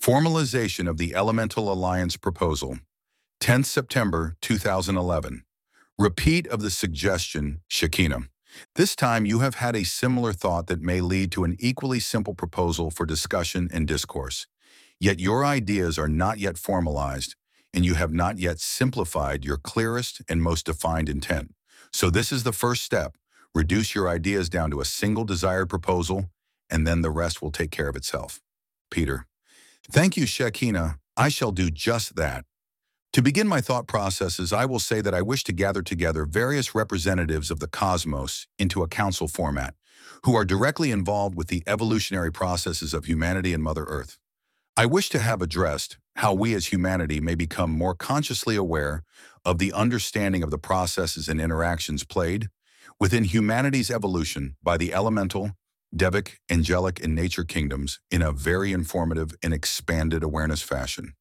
Formalization of the Elemental Alliance Proposal, 10th September 2011. Repeat of the suggestion, Shekinah. This time you have had a similar thought that may lead to an equally simple proposal for discussion and discourse. Yet your ideas are not yet formalized, and you have not yet simplified your clearest and most defined intent. So this is the first step. Reduce your ideas down to a single desired proposal, and then the rest will take care of itself. Peter. Thank you, Shekinah. I shall do just that. To begin my thought processes, I will say that I wish to gather together various representatives of the cosmos into a council format, who are directly involved with the evolutionary processes of humanity and Mother Earth. I wish to have addressed how we as humanity may become more consciously aware of the understanding of the processes and interactions played within humanity's evolution by the elemental, Devic, angelic, and nature kingdoms in a very informative and expanded awareness fashion.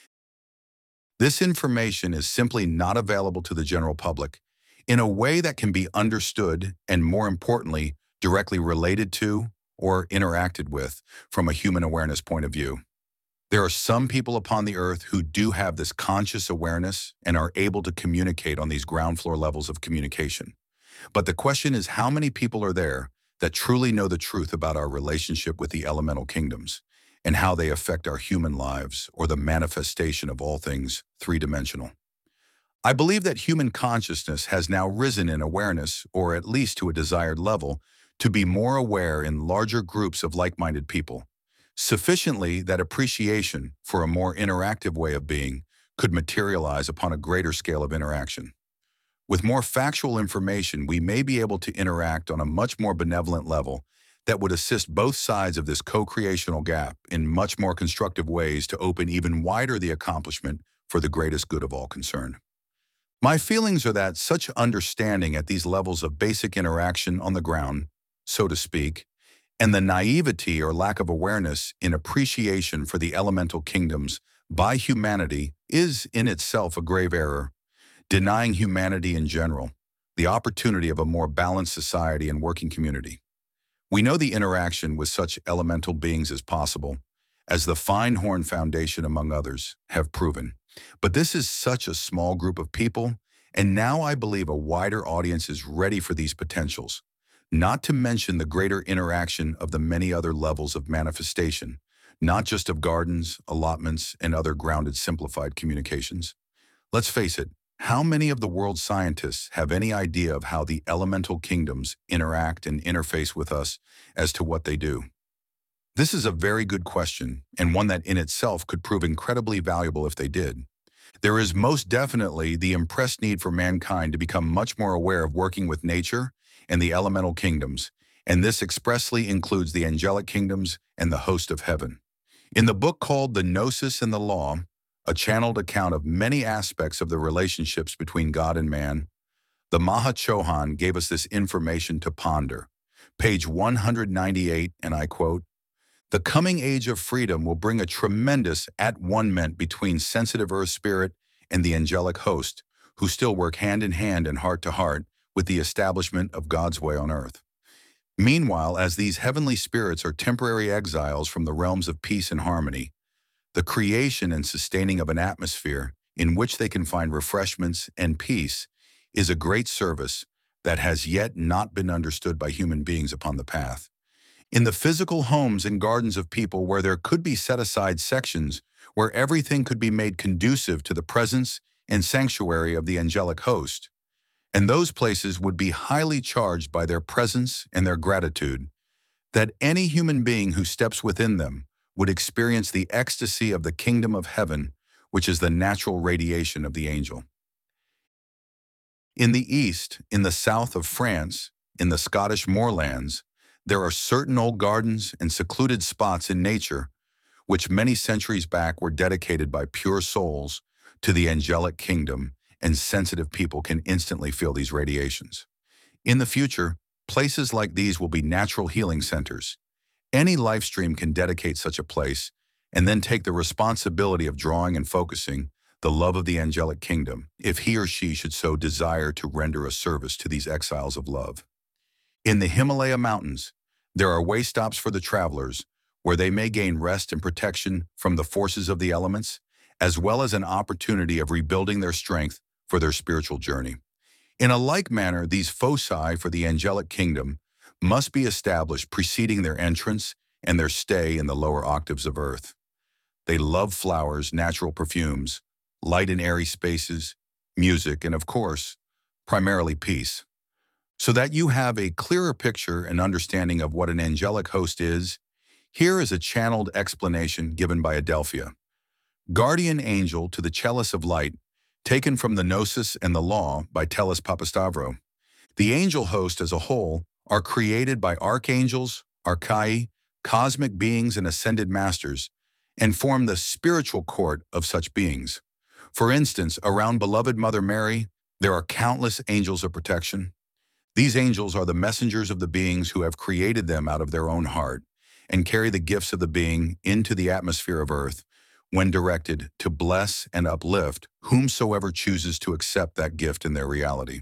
This information is simply not available to the general public in a way that can be understood and, more importantly, directly related to or interacted with from a human awareness point of view. There are some people upon the earth who do have this conscious awareness and are able to communicate on these ground floor levels of communication. But the question is, how many people are there that truly know the truth about our relationship with the elemental kingdoms and how they affect our human lives or the manifestation of all things three-dimensional? I believe that human consciousness has now risen in awareness, or at least to a desired level, to be more aware in larger groups of like-minded people, sufficiently that appreciation for a more interactive way of being could materialize upon a greater scale of interaction. With more factual information, we may be able to interact on a much more benevolent level that would assist both sides of this co-creational gap in much more constructive ways to open even wider the accomplishment for the greatest good of all concerned. My feelings are that such understanding at these levels of basic interaction on the ground, so to speak, and the naivety or lack of awareness in appreciation for the elemental kingdoms by humanity is in itself a grave error, denying humanity in general the opportunity of a more balanced society and working community. We know the interaction with such elemental beings is possible, as the Feinhorn Foundation, among others, have proven. But this is such a small group of people, and now I believe a wider audience is ready for these potentials, not to mention the greater interaction of the many other levels of manifestation, not just of gardens, allotments, and other grounded simplified communications. Let's face it, how many of the world's scientists have any idea of how the elemental kingdoms interact and interface with us as to what they do? This is a very good question, and one that in itself could prove incredibly valuable if they did. There is most definitely the impressed need for mankind to become much more aware of working with nature and the elemental kingdoms, and this expressly includes the angelic kingdoms and the host of heaven. In the book called The Gnosis and the Law, a channeled account of many aspects of the relationships between God and man, the Mahachohan gave us this information to ponder. Page 198, and I quote, "The coming age of freedom will bring a tremendous at-one-ment between sensitive earth spirit and the angelic host, who still work hand in hand and heart to heart with the establishment of God's way on earth. Meanwhile, as these heavenly spirits are temporary exiles from the realms of peace and harmony, the creation and sustaining of an atmosphere in which they can find refreshments and peace is a great service that has yet not been understood by human beings upon the path. In the physical homes and gardens of people where there could be set-aside sections where everything could be made conducive to the presence and sanctuary of the angelic host, and those places would be highly charged by their presence and their gratitude, that any human being who steps within them would experience the ecstasy of the kingdom of heaven, which is the natural radiation of the angel. In the east, in the south of France, in the Scottish moorlands, there are certain old gardens and secluded spots in nature which many centuries back were dedicated by pure souls to the angelic kingdom, and sensitive people can instantly feel these radiations. In the future, places like these will be natural healing centers. Any live stream can dedicate such a place and then take the responsibility of drawing and focusing the love of the angelic kingdom, if he or she should so desire to render a service to these exiles of love. In the Himalaya mountains, there are way stops for the travelers where they may gain rest and protection from the forces of the elements, as well as an opportunity of rebuilding their strength for their spiritual journey. In a like manner, these foci for the angelic kingdom must be established preceding their entrance and their stay in the lower octaves of earth. They love flowers, natural perfumes, light and airy spaces, music, and of course, primarily peace. So that you have a clearer picture and understanding of what an angelic host is, here is a channeled explanation given by Adelphia. Guardian angel to the chalice of light, taken from the Gnosis and the Law by Tellus Papastavro. The angel host as a whole are created by archangels, archai, cosmic beings and ascended masters, and form the spiritual court of such beings. For instance, around beloved Mother Mary, there are countless angels of protection. These angels are the messengers of the beings who have created them out of their own heart and carry the gifts of the being into the atmosphere of earth when directed to bless and uplift whomsoever chooses to accept that gift in their reality.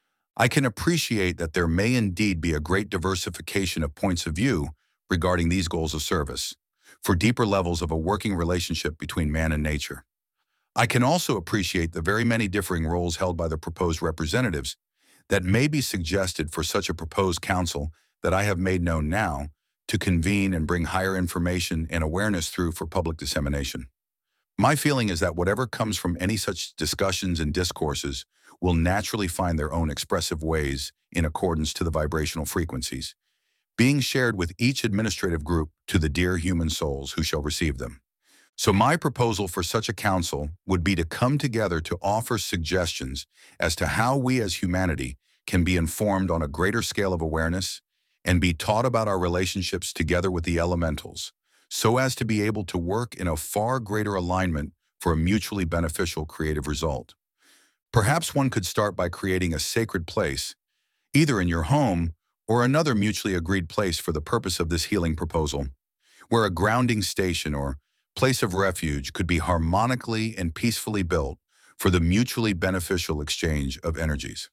I can appreciate that there may indeed be a great diversification of points of view regarding these goals of service, for deeper levels of a working relationship between man and nature. I can also appreciate the very many differing roles held by the proposed representatives that may be suggested for such a proposed council that I have made known now to convene and bring higher information and awareness through for public dissemination. My feeling is that whatever comes from any such discussions and discourses will naturally find their own expressive ways in accordance to the vibrational frequencies, being shared with each administrative group to the dear human souls who shall receive them. So my proposal for such a council would be to come together to offer suggestions as to how we as humanity can be informed on a greater scale of awareness and be taught about our relationships together with the elementals, so as to be able to work in a far greater alignment for a mutually beneficial creative result. Perhaps one could start by creating a sacred place, either in your home or another mutually agreed place for the purpose of this healing proposal, where a grounding station or place of refuge could be harmonically and peacefully built for the mutually beneficial exchange of energies.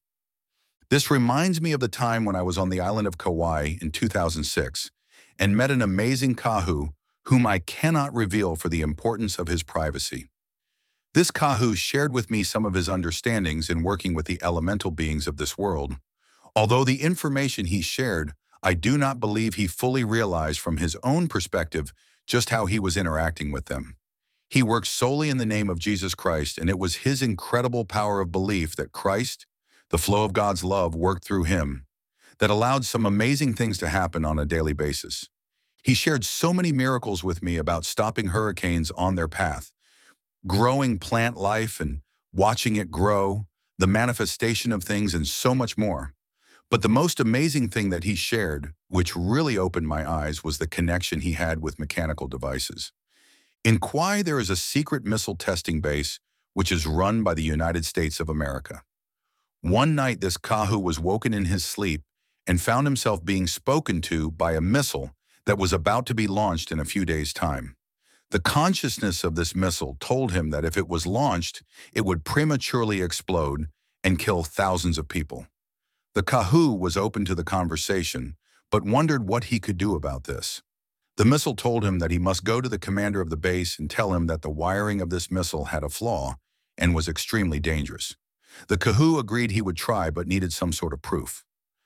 This reminds me of the time when I was on the island of Kauai in 2006 and met an amazing kahu whom I cannot reveal for the importance of his privacy. This kahu shared with me some of his understandings in working with the elemental beings of this world. Although the information he shared, I do not believe he fully realized from his own perspective just how he was interacting with them. He worked solely in the name of Jesus Christ, and it was his incredible power of belief that Christ, the flow of God's love, worked through him, that allowed some amazing things to happen on a daily basis. He shared so many miracles with me about stopping hurricanes on their path, growing plant life and watching it grow, the manifestation of things, and so much more. But the most amazing thing that he shared, which really opened my eyes, was the connection he had with mechanical devices. In Kauai, there is a secret missile testing base which is run by the United States of America. One night, this kahu was woken in his sleep and found himself being spoken to by a missile that was about to be launched in a few days' time. The consciousness of this missile told him that if it was launched, it would prematurely explode and kill thousands of people. The kahu was open to the conversation, but wondered what he could do about this. The missile told him that he must go to the commander of the base and tell him that the wiring of this missile had a flaw and was extremely dangerous. The kahu agreed he would try, but needed some sort of proof.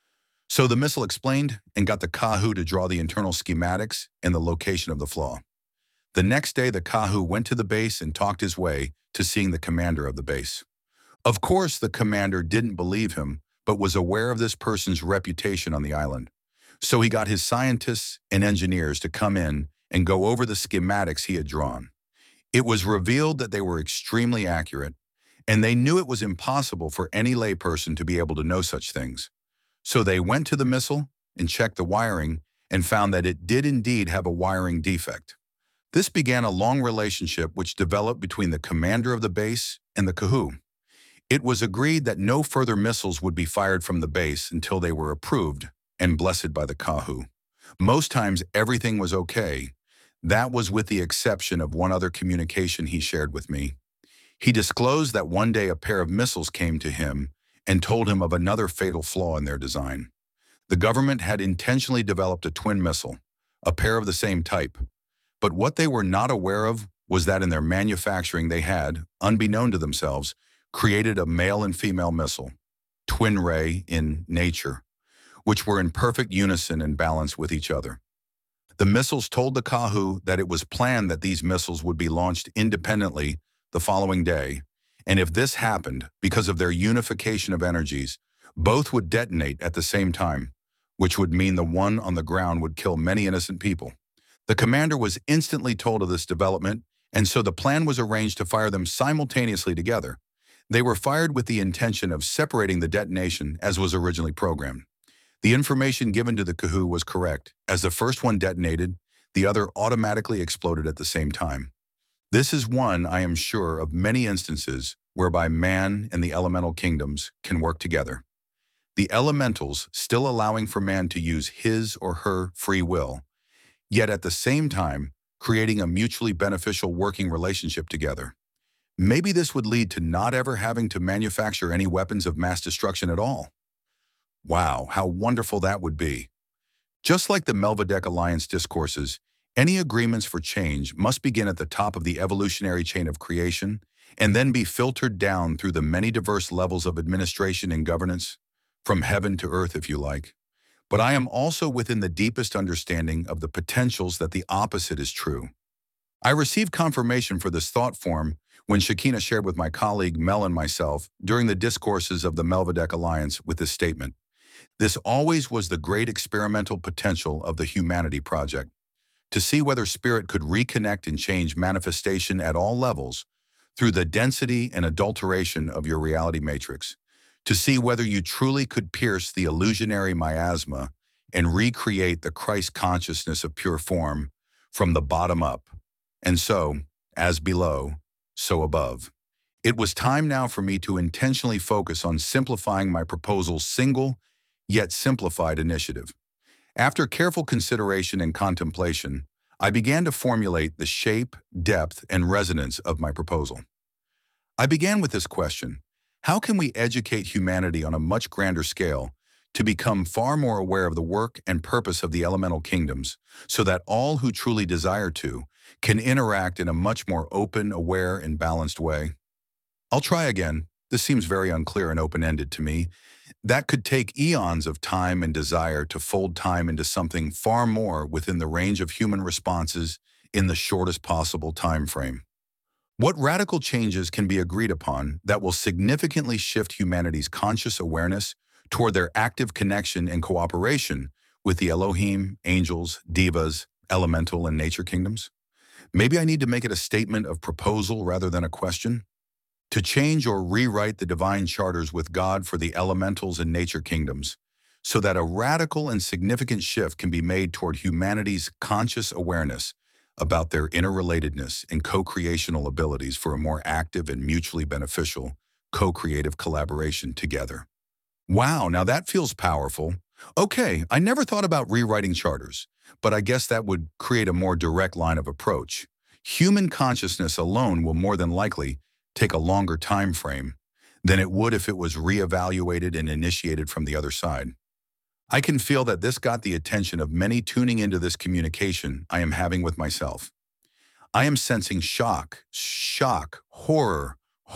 So the missile explained and got the kahu to draw the internal schematics and the location of the flaw. The next day, the kahu went to the base and talked his way to seeing the commander of the base. Of course, the commander didn't believe him, but was aware of this person's reputation on the island. So he got his scientists and engineers to come in and go over the schematics he had drawn. It was revealed that they were extremely accurate, and they knew it was impossible for any layperson to be able to know such things. So they went to the missile and checked the wiring and found that it did indeed have a wiring defect. This began a long relationship which developed between the commander of the base and the kahu. It was agreed that no further missiles would be fired from the base until they were approved and blessed by the kahu. Most times everything was okay. That was with the exception of one other communication he shared with me. He disclosed that one day a pair of missiles came to him and told him of another fatal flaw in their design. The government had intentionally developed a twin missile, a pair of the same type. But what they were not aware of was that in their manufacturing they had, unbeknown to themselves, created a male and female missile, twin ray in nature, which were in perfect unison and balance with each other. The missiles told the Kahu that it was planned that these missiles would be launched independently the following day, and if this happened, because of their unification of energies, both would detonate at the same time, which would mean the one on the ground would kill many innocent people. The commander was instantly told of this development, and so the plan was arranged to fire them simultaneously together. They were fired with the intention of separating the detonation as was originally programmed. The information given to the Kahu was correct. As the first one detonated, the other automatically exploded at the same time. This is one, I am sure, of many instances whereby man and the elemental kingdoms can work together. The elementals still allowing for man to use his or her free will, yet at the same time creating a mutually beneficial working relationship together. Maybe this would lead to not ever having to manufacture any weapons of mass destruction at all. Wow, how wonderful that would be. Just like the Melchizedek Alliance discourses, any agreements for change must begin at the top of the evolutionary chain of creation and then be filtered down through the many diverse levels of administration and governance, from heaven to earth if you like. But I am also within the deepest understanding of the potentials that the opposite is true. I received confirmation for this thought form when Shekinah shared with my colleague Mel and myself during the discourses of the Melchizedek Alliance with this statement. This always was the great experimental potential of the Humanity Project, to see whether spirit could reconnect and change manifestation at all levels through the density and adulteration of your reality matrix, to see whether you truly could pierce the illusionary miasma and recreate the Christ consciousness of pure form from the bottom up. And so, as below, so above. It was time now for me to intentionally focus on simplifying my proposal's single, yet simplified initiative. After careful consideration and contemplation, I began to formulate the shape, depth, and resonance of my proposal. I began with this question: how can we educate humanity on a much grander scale to become far more aware of the work and purpose of the elemental kingdoms so that all who truly desire to can interact in a much more open, aware, and balanced way? I'll try again. This seems very unclear and open-ended to me. That could take eons of time and desire to fold time into something far more within the range of human responses in the shortest possible time frame. What radical changes can be agreed upon that will significantly shift humanity's conscious awareness toward their active connection and cooperation with the Elohim, angels, devas, elemental, and nature kingdoms? Maybe I need to make it a statement of proposal rather than a question. To change or rewrite the divine charters with God for the elementals and nature kingdoms, so that a radical and significant shift can be made toward humanity's conscious awareness about their interrelatedness and co-creational abilities for a more active and mutually beneficial co-creative collaboration together. Wow, now that feels powerful. Okay, I never thought about rewriting charters, but I guess that would create a more direct line of approach. Human consciousness alone will more than likely take a longer time frame than it would if it was reevaluated and initiated from the other side. I can feel that this got the attention of many tuning into this communication I am having with myself. I am sensing shock, horror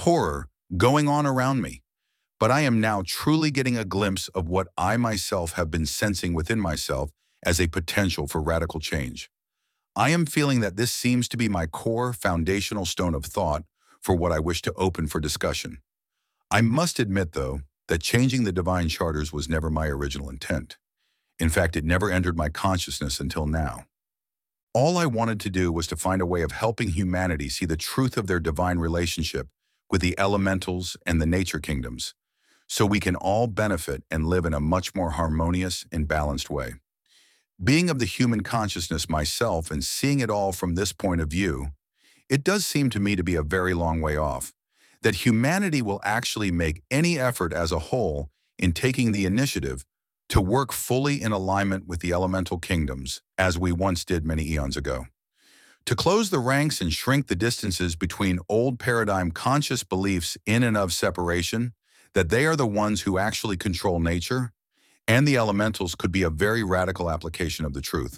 going on around me. But I am now truly getting a glimpse of what I myself have been sensing within myself as a potential for radical change. I am feeling that this seems to be my core foundational stone of thought for what I wish to open for discussion. I must admit, though, that changing the divine charters was never my original intent. In fact, it never entered my consciousness until now. All I wanted to do was to find a way of helping humanity see the truth of their divine relationship with the elementals and the nature kingdoms, so we can all benefit and live in a much more harmonious and balanced way. Being of the human consciousness myself and seeing it all from this point of view, it does seem to me to be a very long way off, that humanity will actually make any effort as a whole in taking the initiative to work fully in alignment with the elemental kingdoms, as we once did many eons ago. To close the ranks and shrink the distances between old paradigm conscious beliefs in and of separation, that they are the ones who actually control nature, and the elementals could be a very radical application of the truth.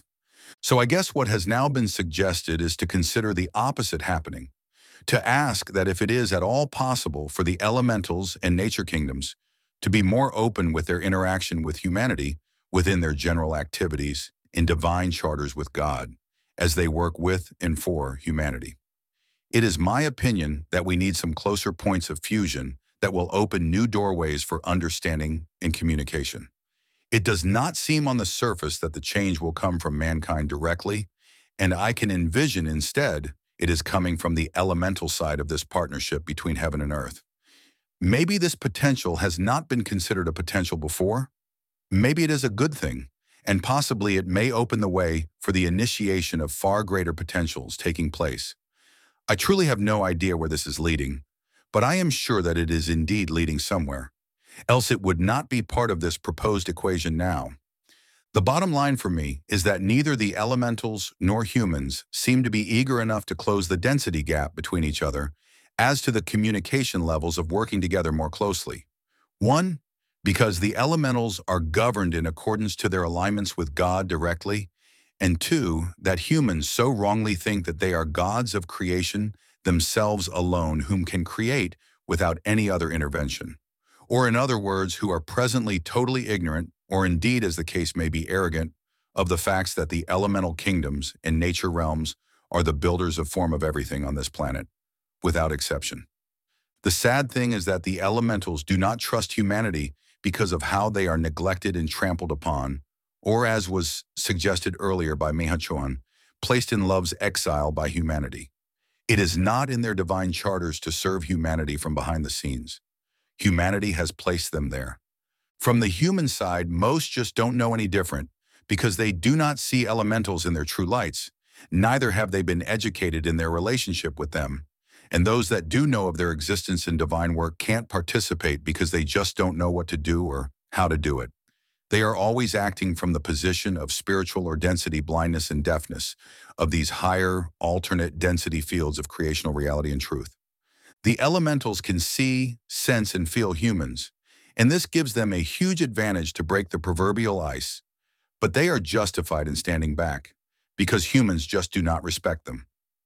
So I guess what has now been suggested is to consider the opposite happening, to ask that if it is at all possible for the elementals and nature kingdoms to be more open with their interaction with humanity within their general activities in divine charters with God, as they work with and for humanity. It is my opinion that we need some closer points of fusion that will open new doorways for understanding and communication. It does not seem on the surface that the change will come from mankind directly, and I can envision instead it is coming from the elemental side of this partnership between heaven and earth. Maybe this potential has not been considered a potential before. Maybe it is a good thing, and possibly it may open the way for the initiation of far greater potentials taking place. I truly have no idea where this is leading, but I am sure that it is indeed leading somewhere. Else it would not be part of this proposed equation now. The bottom line for me is that neither the elementals nor humans seem to be eager enough to close the density gap between each other as to the communication levels of working together more closely. One, because the elementals are governed in accordance to their alignments with God directly, and two, that humans so wrongly think that they are gods of creation themselves alone whom can create without any other intervention. Or in other words, who are presently totally ignorant, or indeed, as the case may be, arrogant, of the facts that the elemental kingdoms and nature realms are the builders of form of everything on this planet, without exception. The sad thing is that the elementals do not trust humanity because of how they are neglected and trampled upon, or as was suggested earlier by Mehachuan, placed in love's exile by humanity. It is not in their divine charters to serve humanity from behind the scenes. Humanity has placed them there. From the human side, most just don't know any different because they do not see elementals in their true lights. Neither have they been educated in their relationship with them. And those that do know of their existence in divine work can't participate because they just don't know what to do or how to do it. They are always acting from the position of spiritual or density blindness and deafness of these higher, alternate density fields of creational reality and truth. The elementals can see, sense, and feel humans, and this gives them a huge advantage to break the proverbial ice, but they are justified in standing back because humans just do not respect them.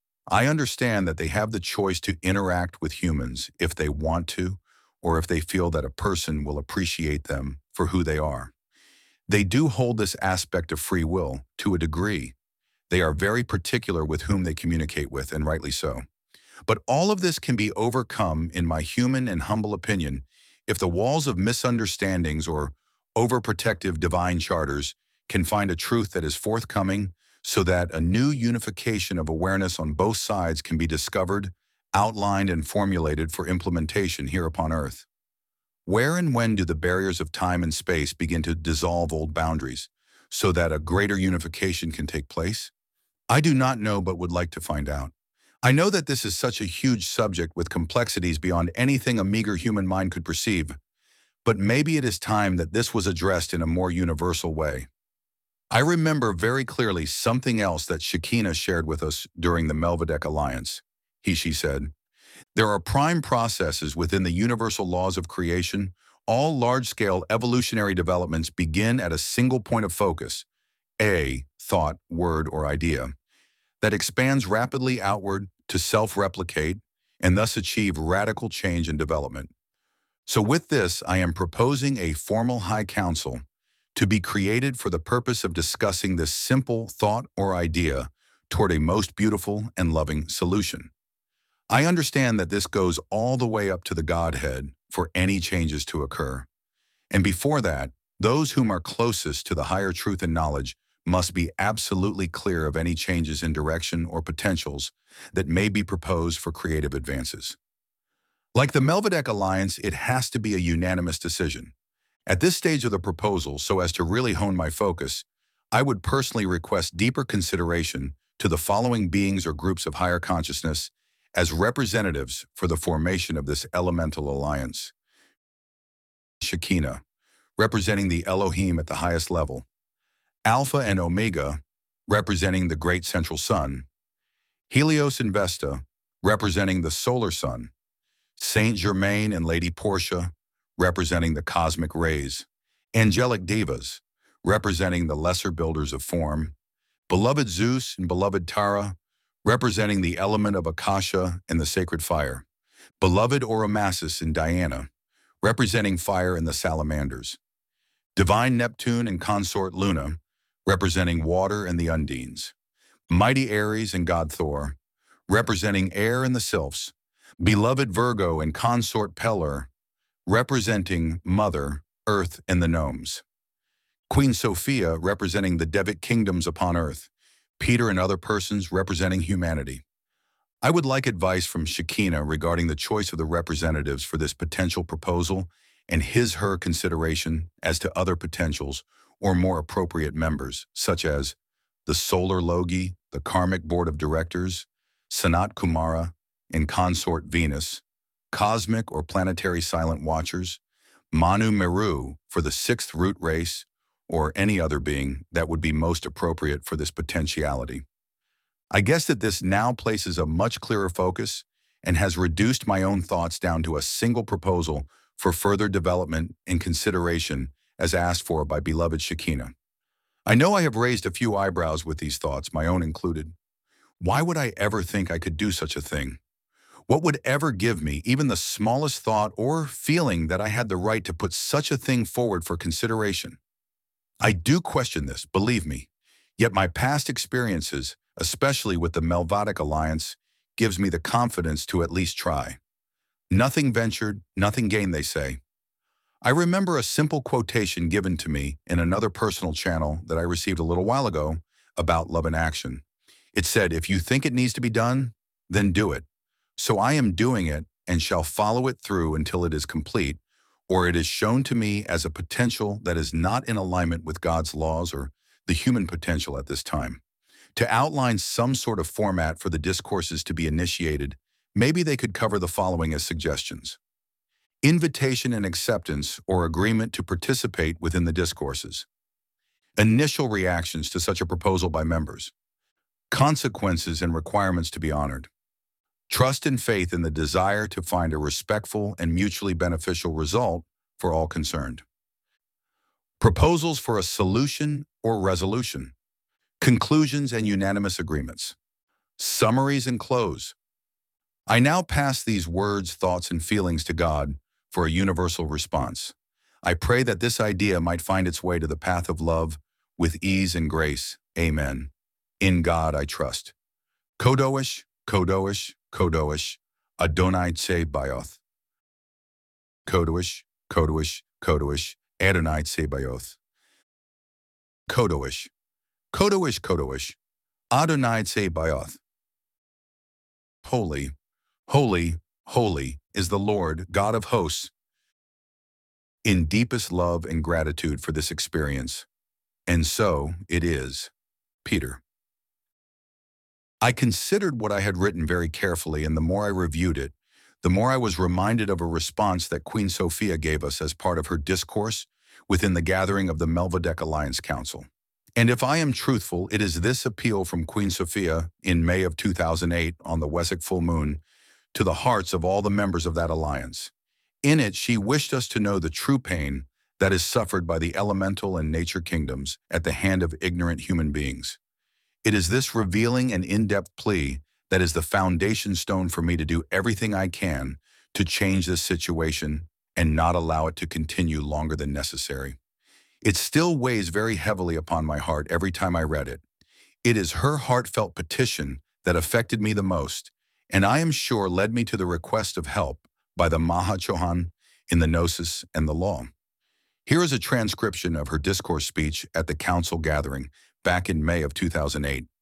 I understand that they have the choice to interact with humans if they want to, or if they feel that a person will appreciate them for who they are. They do hold this aspect of free will to a degree. They are very particular with whom they communicate with, and rightly so. But all of this can be overcome, in my human and humble opinion, if the walls of misunderstandings or overprotective divine charters can find a truth that is forthcoming so that a new unification of awareness on both sides can be discovered, outlined, and formulated for implementation here upon Earth. Where and when do the barriers of time and space begin to dissolve old boundaries so that a greater unification can take place? I do not know, but would like to find out. I know that this is such a huge subject with complexities beyond anything a meager human mind could perceive, but maybe it is time that this was addressed in a more universal way. I remember very clearly something else that Shekinah shared with us during the Melvedek Alliance. She said, there are prime processes within the universal laws of creation. All large-scale evolutionary developments begin at a single point of focus, a thought, word, or idea, that expands rapidly outward to self-replicate and thus achieve radical change and development. So with this, I am proposing a formal high council to be created for the purpose of discussing this simple thought or idea toward a most beautiful and loving solution. I understand that this goes all the way up to the Godhead for any changes to occur. And before that, those whom are closest to the higher truth and knowledge must be absolutely clear of any changes in direction or potentials that may be proposed for creative advances. Like the Melvedek Alliance, it has to be a unanimous decision. At this stage of the proposal, so as to really hone my focus, I would personally request deeper consideration to the following beings or groups of higher consciousness as representatives for the formation of this elemental alliance. Shekinah, representing the Elohim at the highest level. Alpha and Omega, representing the great central sun. Helios and Vesta, representing the solar sun. Saint Germain and Lady Portia, representing the cosmic rays. Angelic divas, representing the lesser builders of form. beloved Zeus and beloved Tara, representing the element of Akasha and the sacred fire, beloved Oromassus and Diana, representing fire and the salamanders, divine Neptune and consort Luna, representing water and the undines, mighty Ares and god Thor, representing air and the sylphs, beloved Virgo and consort Pelor, representing mother, earth, and the gnomes, Queen Sophia representing the Devic kingdoms upon earth, Peter and other persons representing humanity. I would like advice from Shekinah regarding the choice of the representatives for this potential proposal and his/her consideration as to other potentials or more appropriate members, such as the Solar Logi, the Karmic Board of Directors, Sanat Kumara, and consort Venus, Cosmic or Planetary Silent Watchers, Manu Meru for the sixth root race, or any other being that would be most appropriate for this potentiality. I guess that this now places a much clearer focus and has reduced my own thoughts down to a single proposal for further development and consideration as asked for by beloved Shekinah. I know I have raised a few eyebrows with these thoughts, my own included. Why would I ever think I could do such a thing? What would ever give me even the smallest thought or feeling that I had the right to put such a thing forward for consideration? I do question this, believe me, yet my past experiences, especially with the Melvatic Alliance, gives me the confidence to at least try. Nothing ventured, nothing gained, they say. I remember a simple quotation given to me in another personal channel that I received a little while ago about love in action. It said, if you think it needs to be done, then do it. So I am doing it and shall follow it through until it is complete, or it is shown to me as a potential that is not in alignment with God's laws or the human potential at this time. To outline some sort of format for the discourses to be initiated, maybe they could cover the following as suggestions. Invitation and acceptance or agreement to participate within the discourses. Initial reactions to such a proposal by members. Consequences and requirements to be honored. Trust and faith in the desire to find a respectful and mutually beneficial result for all concerned. Proposals for a solution or resolution. Conclusions and unanimous agreements. Summaries and close. I now pass these words, thoughts, and feelings to God for a universal response. I pray that this idea might find its way to the path of love with ease and grace. Amen. In God I trust. Kodosh, Kodosh, Kodosh, Adonai Tsebaoth. Kodosh, Kodosh, Kodosh, Adonai Tsebaoth. Kodosh, Kodosh, Kodosh, Adonai Tsebaoth. Holy, holy, holy is the Lord, God of hosts. In deepest love and gratitude for this experience, and so it is. Peter. I considered what I had written very carefully, and the more I reviewed it, the more I was reminded of a response that Queen Sophia gave us as part of her discourse within the gathering of the Melchizedek Alliance Council. And if I am truthful, it is this appeal from Queen Sophia in May of 2008 on the Wessex full moon to the hearts of all the members of that alliance. In it, she wished us to know the true pain that is suffered by the elemental and nature kingdoms at the hand of ignorant human beings. It is this revealing and in-depth plea that is the foundation stone for me to do everything I can to change this situation and not allow it to continue longer than necessary. It still weighs very heavily upon my heart every time I read it. It is her heartfelt petition that affected me the most, and I am sure led me to the request of help by the Mahachohan in the Gnosis and the Law. Here is a transcription of her discourse speech at the council gathering back in May of 2008.